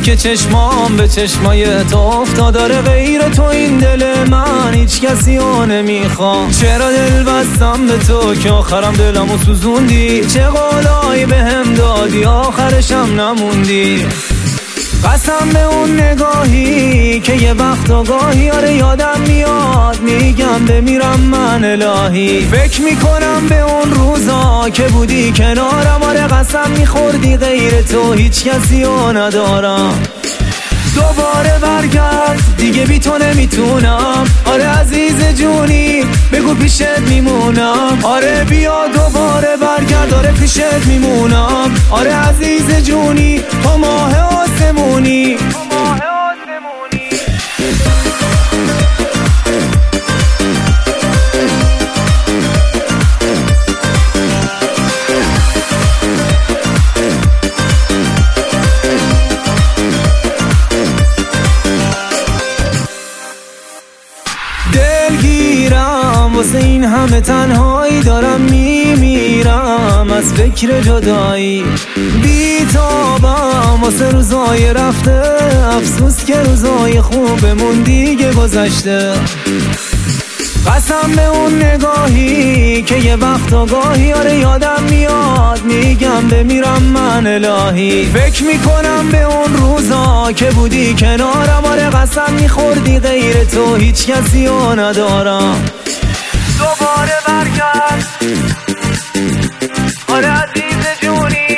که چشمام به چشمای تو افتاد، داره غیر تو این دل من هیچ کسی رو نمیخوام. چرا دل بستم به تو که آخرم دلمو سوزوندی، چه قولایی بهم دادی آخرشم نموندی. قسم به اون نگاهی که یه وقت آگاهی آره یادم میاد، میگم بمیرم من الهی. فکر میکنم به اون روزا که بودی کنارم، آره قسم میخوردی غیر تو هیچ کسی رو ندارم. دوباره برگرد دیگه بی تو نمیتونم، آره عزیز جونی بگو پیشت میمونم. آره بیا دوباره برگرد، آره پیشت میمونم. آره عزیز جونی تو ماه آسمونی. دلگیرم واسه این همه تنهایی، دارم میمیرم از فکر جدایی. بیتابم واسه روزای رفته، افسوس که روزای خوبمون دیگه گذشته. قسم به اون نگاهی که یه وقت آگاهی آره یادم میاد، میگم بمیرم من الهی. فکر میکنم به اون روزا که بودی کنارم، آره قسم میخوردی غیر تو هیچ کسی رو ندارم. دوباره برگرد آره عزیز جونی،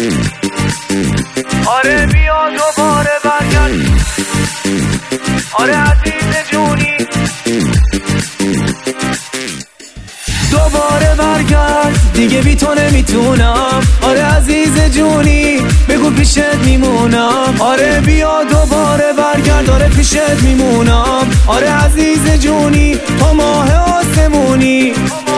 آره بیا دوباره برگرد آره عزیز جونی. دوباره برگرد دیگه بی تو نمیتونم، آره عزیز جونی بگو پیشت میمونم. آره بیا دوباره برگرد، آره پیشت میمونم. آره عزیز جونی تو ماه آسمونی.